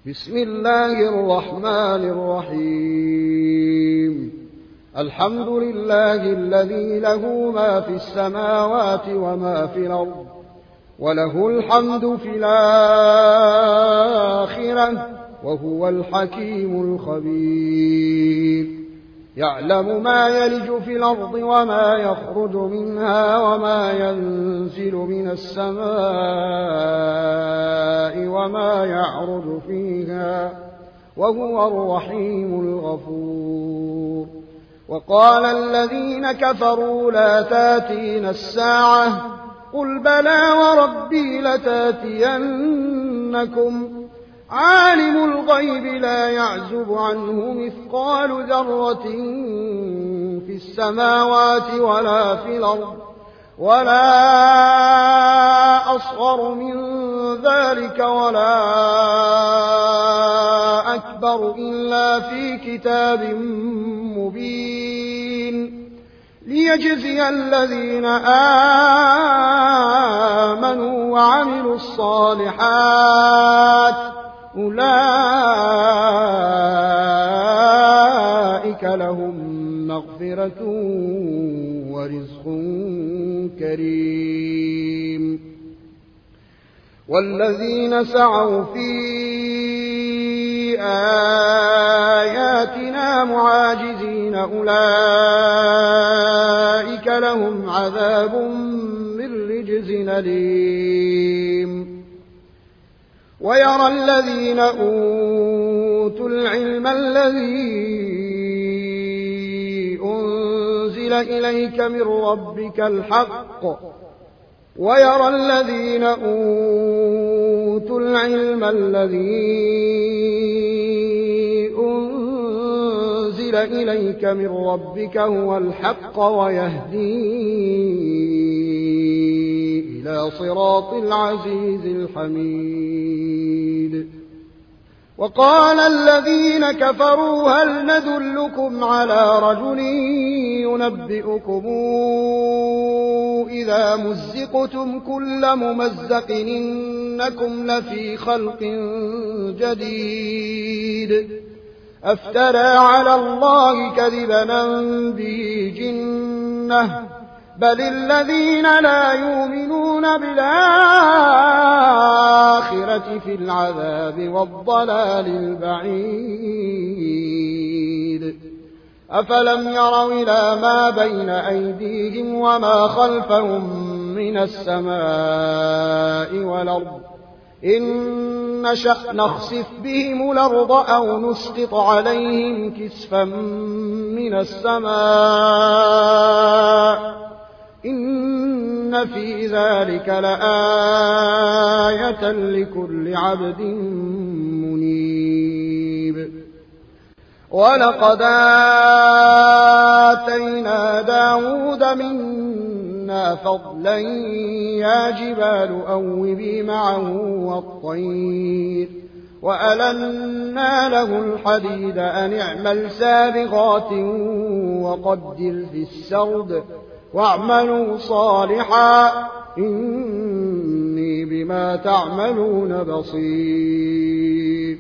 بسم الله الرحمن الرحيم. الحمد لله الذي له ما في السماوات وما في الأرض، وله الحمد في الآخرة، وهو الحكيم الخبير. يعلم ما يلج في الأرض وما يخرج منها وما ينزل من السماء وما يعرج فيها، وهو الرحيم الغفور. وقال الذين كفروا لا تاتين الساعة، قل بلى وربي لتاتينكم، عالم الغيب لا يعزب عنه مثقال ذرة في السماوات ولا في الأرض، ولا أصغر من ذلك ولا أكبر إلا في كتاب مبين، ليجزي الذين آمنوا وعملوا الصالحات، أولئك لهم مغفرة ورزق كريم. والذين سعوا في آياتنا معاجزين أولئك لهم عذاب من رجز أليم. ويرى الذين أوتوا العلم الذي أنزل إليك من ربك الحق، ويرى الذين أوتوا العلم الذي أنزل إليك من ربك هو الحق ويهدي إلى صراط العزيز الحميد. وقال الذين كفروا هل ندلكم على رجل ينبئكم إذا مزقتم كل ممزق إنكم لفي خلق جديد، أفترى على الله كذبا أم به جنة، بل الذين لا يؤمنون بالآخرة في العذاب والضلال البعيد. أفلم يروا إلى ما بين أيديهم وما خلفهم من السماء والأرض، إن نشأ نخسف بهم الأرض أو نسقط عليهم كسفا من السماء، إن في ذلك لآية لكل عبد منيب. ولقد آتينا داود منا فضلا يا جبال أوبي معه والطير، وألنا له الحديد أن اعمل سابغات وقدر في السرد واعملوا صالحا إني بما تعملون بصير.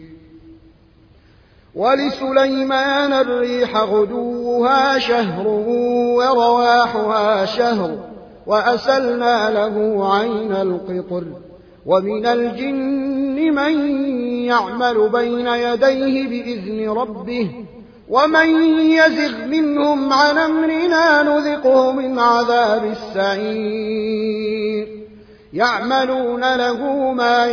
ولسليمان الريح غدوها شهر ورواحها شهر، وأسلنا له عين القطر، ومن الجن من يعمل بين يديه بإذن ربه، ومن يزغ منهم عن أمرنا نذقه من عذاب السعير. يعملون له ما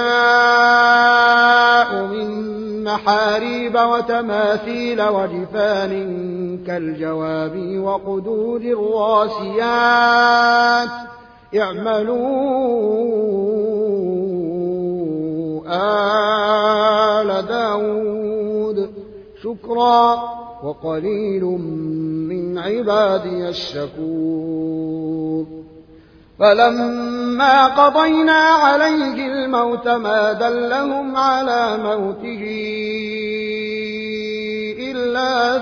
يشاء من محاريب وتماثيل وجفان كالجواب وقدور الراسيات، اعملوا آل داود شكرا وقليل من عبادي الشكور. فلما قضينا عليه الموت ما دلهم على موته إلا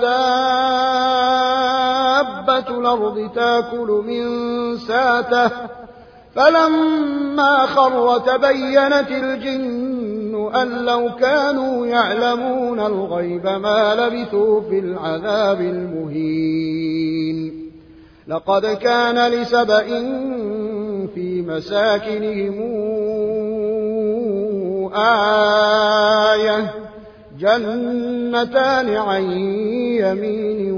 دابة الأرض تأكل من ساته، فلما خر تبينت الجن أن لو كانوا يعلمون الغيب ما لبثوا في العذاب المهين لقد كان لسبإ في مساكنهم آية جنتان عن يمين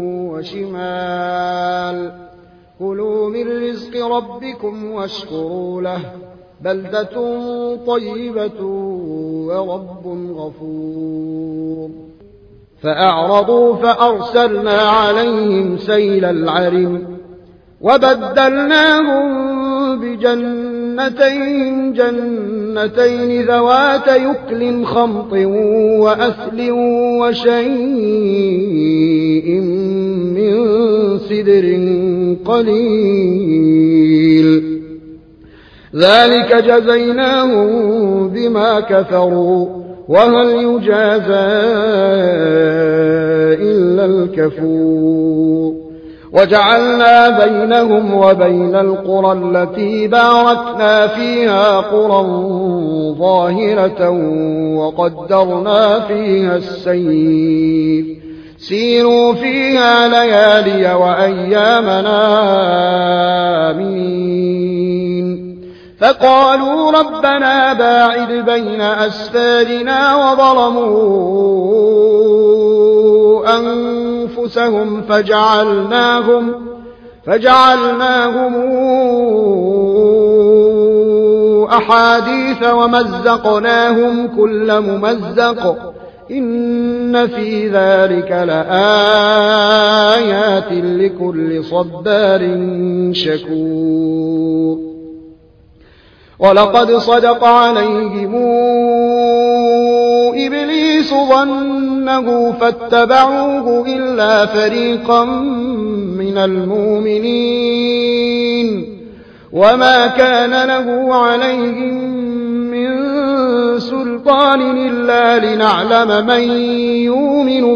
وشمال كلوا من رزق ربكم واشكروا له بلدة طيبة ورب غفور فأعرضوا فأرسلنا عليهم سيل العرم وبدلناهم جنتين ذوات يكل خمط وأثل وشيء من سدر قليل ذلك جزيناهم بما كفروا وهل يجازى إلا الكفور وجعلنا بينهم وبين القرى التي باركنا فيها قرى ظاهرة وقدرنا فيها السير سيروا فيها ليالي وأيامنا آمين فقالوا ربنا باعد بين أسفارنا وظلموا أنفسهم فجعلناهم أحاديث ومزقناهم كل ممزق إن في ذلك لآيات لكل صبار شكور ولقد صدق عليهم إبليس ظنه فاتبعوه إلا فريقا من المؤمنين وما كان له عليهم من سلطان إلا لنعلم من يؤمن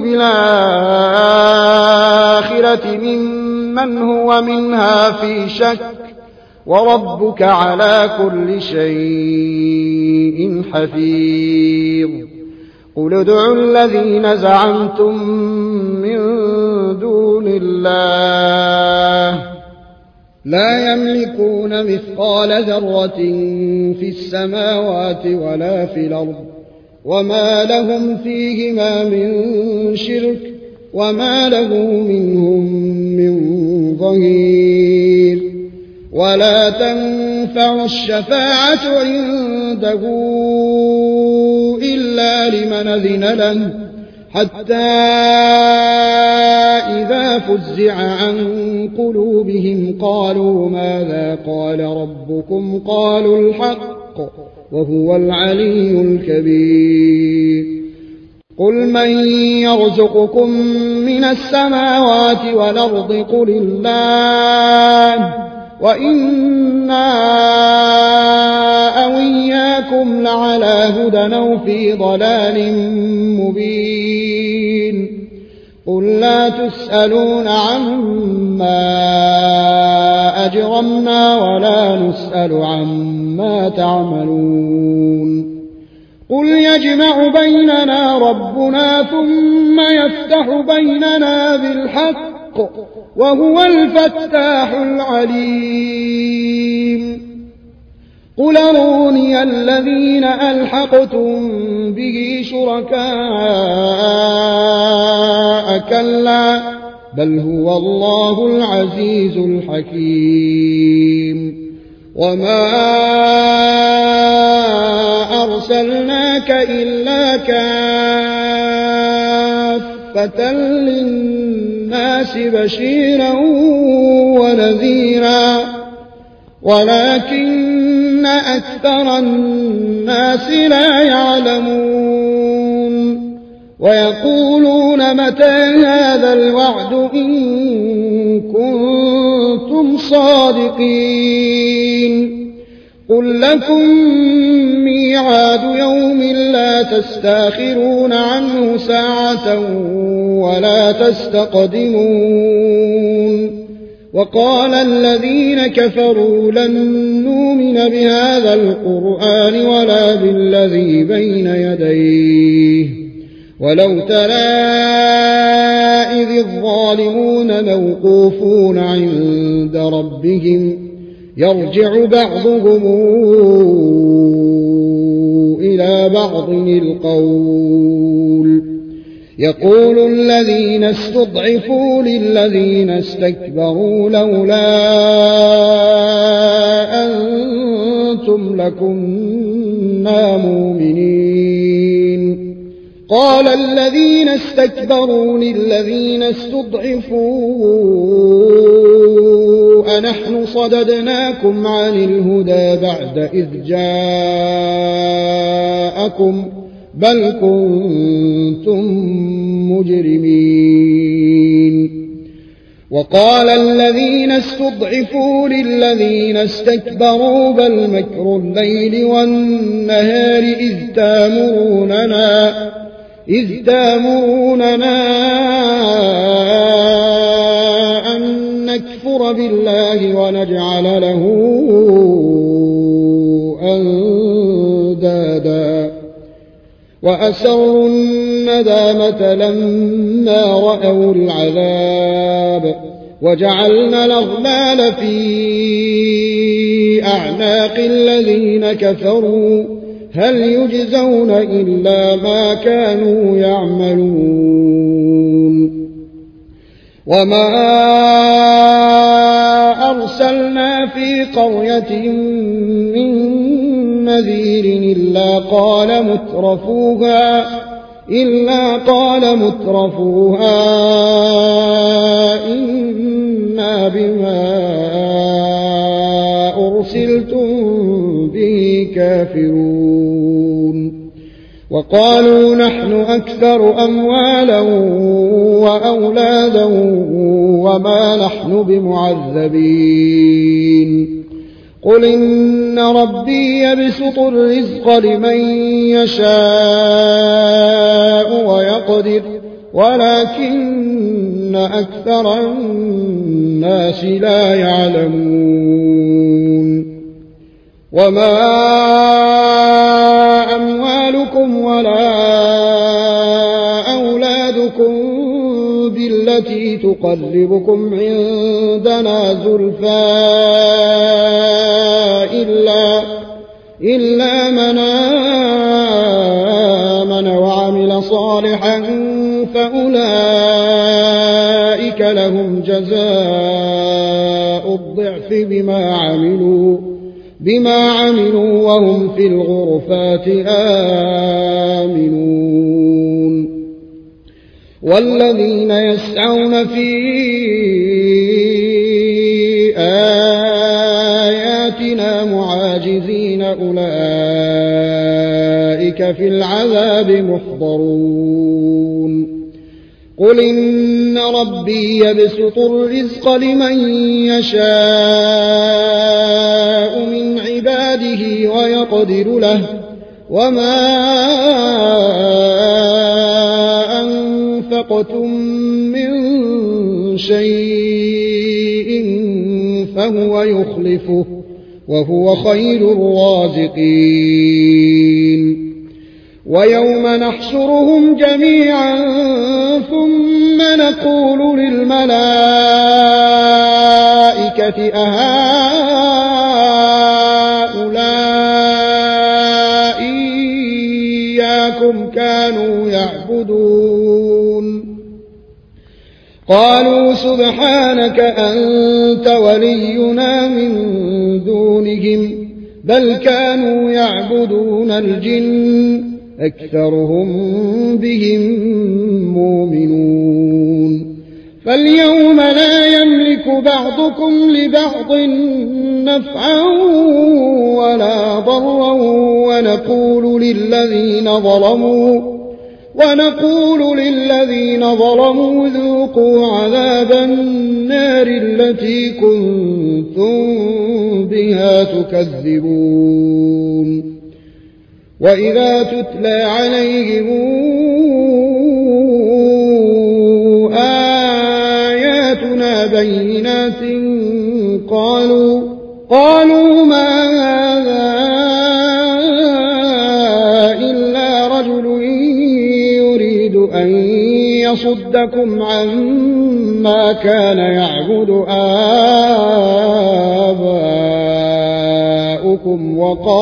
بالآخرة ممن هو منها في شك وربك على كل شيء حفيظ قل ادعوا الذين زعمتم من دون الله لا يملكون مثقال ذرة في السماوات ولا في الأرض وما لهم فيهما من شرك وما له منهم من ظهير ولا تنفع الشفاعة عنده إلا لمن أذن له حتى إذا فزع عن قلوبهم قالوا ماذا قال ربكم قالوا الحق وهو العلي الكبير قل من يرزقكم من السماوات والأرض قل الله وإنا أو إياكم لعلى هدى أو في ضلال مبين قل لا تسألون عما أجرمنا ولا نسأل عما تعملون قل يجمع بيننا ربنا ثم يفتح بيننا بالحق وهو الفتاح العليم قل أروني الذين ألحقتم به شركاء كلا بل هو الله العزيز الحكيم وما أرسلناك إلا كافة للناس بشيرا ونذيرا ولكن أكثر الناس لا يعلمون ويقولون متى هذا الوعد إن كنتم صادقين قل لكم ميعاد يوم لا تستاخرون عنه ساعة ولا تستقدمون وقال الذين كفروا لن نؤمن بهذا القرآن ولا بالذي بين يديه ولو ترى إذ الظالمون موقوفون عند ربهم يرجع بعضهم إلى بعض القول يقول الذين استضعفوا للذين استكبروا لولا أنتم لكنا مؤمنين قال الذين استكبروا للذين استضعفوا أنحن صددناكم عن الهدى بعد إذ جاءكم بل كنتم مجرمين وقال الذين استضعفوا للذين استكبروا بل مكر الليل والنهار إذ تامروننا أن نكفر بالله ونجعل له أندادا وأسروا الندامة لما رأوا العذاب وجعلنا الأغلال في أعناق الذين كفروا هل يجزون إلا ما كانوا يعملون وما أرسلنا في قرية من نذير إلا قال مترفوها إنا بما أرسلتم به كافرون وقالوا نحن أكثر أموالا وأولادا وما نحن بمعذبين قل إن ربي يبسط الرزق لمن يشاء ويقدر ولكن أكثر الناس لا يعلمون وما أموالكم ولا أولادكم بالتي تقربكم عندنا زلفى إلا من آمن وعمل صالحا فأولئك لهم جزاء الضعف بما عملوا وهم في الغرفات آمنون والذين يسعون في آياتنا معاجزين أولئك في العذاب محضرون قل إن ربي يبسط الرزق لمن يشاء من عباده ويقدر له وما أنفقتم من شيء فهو يخلفه وهو خير الرازقين ويوم نحشرهم جميعا ثم نقول للملائكة أهؤلاء إياكم كانوا يعبدون قالوا سبحانك أنت ولينا من دونهم بل كانوا يعبدون الجن أكثرهم بهم مؤمنون فاليوم لا يملك بعضكم لبعض نفعا ولا ضرا ونقول للذين ظلموا ذوقوا عذاب النار التي كنتم بها تكذبون وإذا تتلى عليهم آياتنا بينات قالوا ما هذا إلا رجل يريد أن يصدكم عما كان يعبد آباؤكم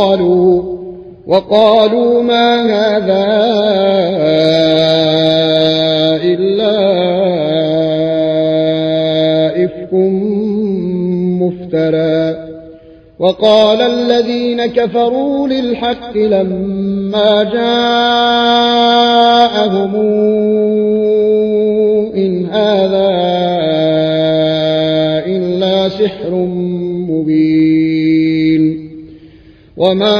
وقالوا ما هذا إلا إفك مفترى. وقال الذين كفروا للحق لما جاءهم إن هذا إلا سحر مبين. وما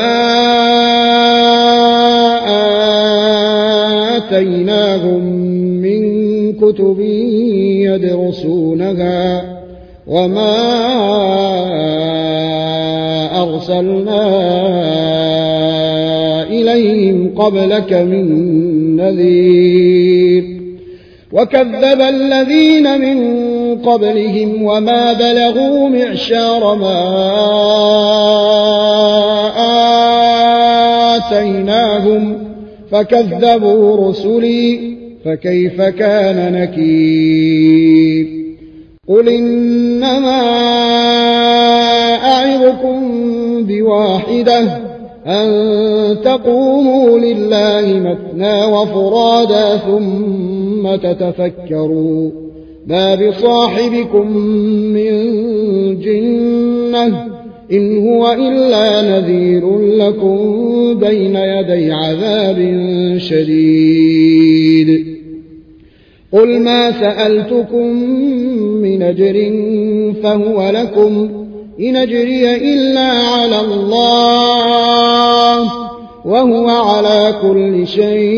آتيناهم من كتب يدرسونها وما أرسلنا إليهم قبلك من نذير. وكذب الذين من قبلهم وما بلغوا معشار ما آتيناهم فكذبوا رسلي فكيف كان نكير. قل إنما أعظكم بواحدة أن تقوموا لله مثنى وفرادا ثم تتفكروا ما بصاحبكم من جنة إن هو إلا نذير لكم بين يدي عذاب شديد. قل ما سألتكم من أجر فهو لكم إن أجري إلا على الله وهو على كل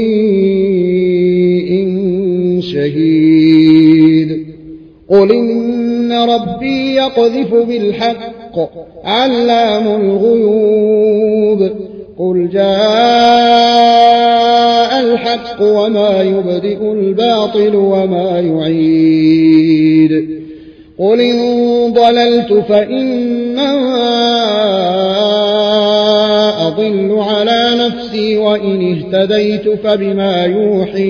شيء شهيد. قل إن ربي يقذف بالحق علام الغيوب. قل جاء الحق وما يبدئ الباطل وما يعيد. قل إن ضللت فإنما أضل على نفسي وإن اهتديت فبما يوحي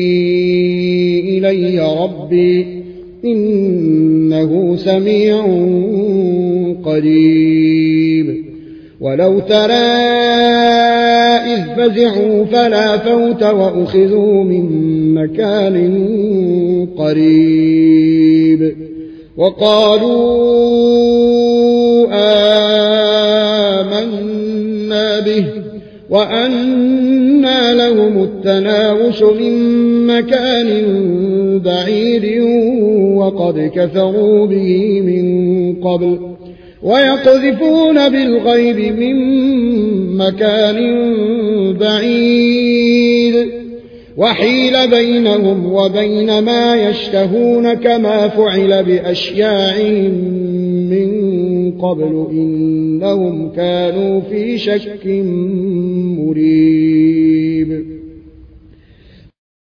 إلي ربي إنه سميع قريب. ولو ترى إذ فزعوا فلا فوت وأخذوا من مكان قريب وقالوا آمنا به وأنى لهم التناوش من مكان بعيد وقد كفروا به من قبل ويقذفون بالغيب من مكان بعيد وحيل بينهم وبين ما يشتهون كما فعل بأشياعهم من قبل إنهم كانوا في شك مريب.